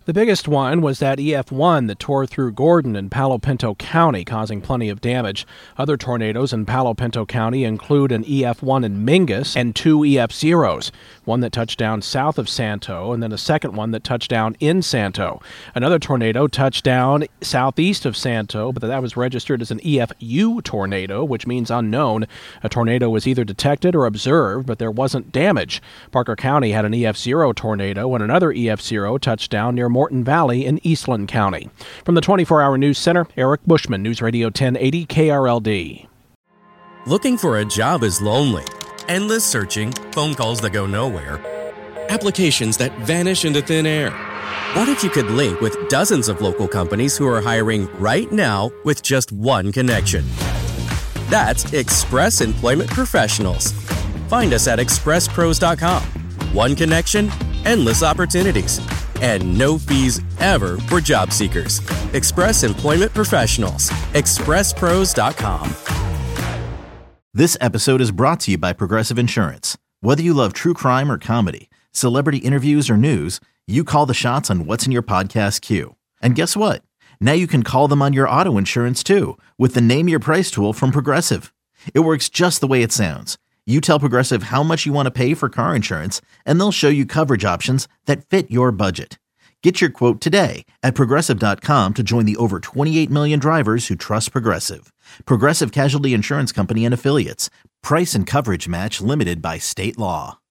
The biggest one was that EF1 that tore through Gordon and Palo Pinto County, causing plenty of damage. Other tornadoes in Palo Pinto County include an EF1 in Mingus and two EF0s, one that touched down south of Santo and then a second one that touched down in Santo. Another tornado touched down southeast of Santo, but that was registered as an EFU tornado, which means unknown. A tornado was either detected or observed, but there wasn't damage. Parker County had an EF0 tornado, and another EF0 touched down near Morton Valley in Eastland County. From the 24-Hour News Center, Eric Bushman, News Radio 1080 KRLD. Looking for a job is lonely. Endless searching, phone calls that go nowhere, applications that vanish into thin air. What if you could link with dozens of local companies who are hiring right now with just one connection? That's Express Employment Professionals. Find us at expresspros.com. One connection, endless opportunities, and no fees ever for job seekers. Express Employment Professionals. expresspros.com. This episode is brought to you by Progressive Insurance. Whether you love true crime or comedy, celebrity interviews or news, you call the shots on what's in your podcast queue. And guess what? Now you can call them on your auto insurance too with the Name Your Price tool from Progressive. It works just the way it sounds. You tell Progressive how much you want to pay for car insurance, and they'll show you coverage options that fit your budget. Get your quote today at Progressive.com to join the over 28 million drivers who trust Progressive. Progressive Casualty Insurance Company and Affiliates. Price and coverage match limited by state law.